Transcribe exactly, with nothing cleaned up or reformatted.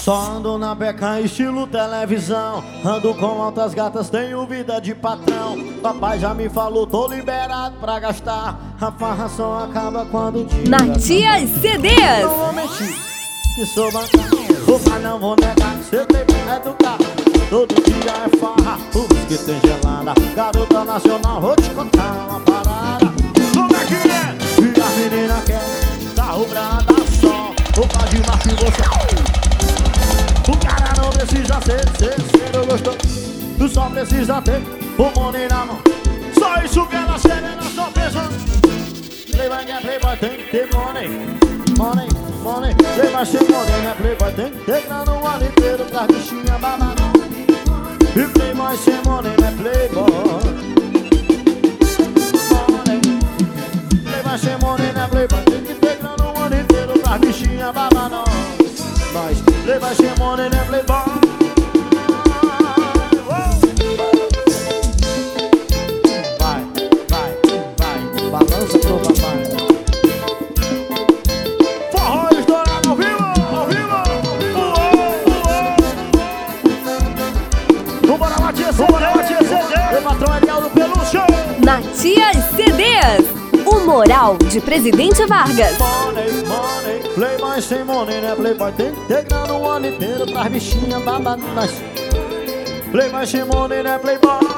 Só ando na beca estilo televisão. Ando com altas gatas, tenho vida de patrão. Papai já me falou, tô liberado pra gastar. A farra só acaba quando o dia Matias C Ds. Não vou mentir, que sou bancado. Opa, não vou negar, cê tem que educar. Todo dia é farra, o que tem gelada. Garota nacional, vou te contar uma parada. Como é que é? E a menina quer carro pra dar sol. Opa, de marca e você. O cara não precisa ser, ser, ser gostoso. Tu só precisa ter o money na mão. Só isso que ela serena, só pensando. Playboy é playboy, tem que ter money. Money, money. Playboy sem money, né? Playboy tem que ter grana o ano inteiro pra bichinha babadão. E playboy sem money, né? Playboy. Money. Playboy sem money, né? Playboy tem que ter grana o ano inteiro pra bichinha babadão. Nós, playboy sem money, né? Playboy. Vai, vai, vai. Balança pro papai. Forró estourado ao vivo, ao vivo. Vambora, Matias, vambora, Matias, meu patrão é Leal do Pelúcio. Matias C Ds. O moral de Presidente Vargas. Money, money, playboy sem money, né? Playboy tem que ter grana o ano inteiro pras bichinhas babadas. Playboy sem money, né? Playboy.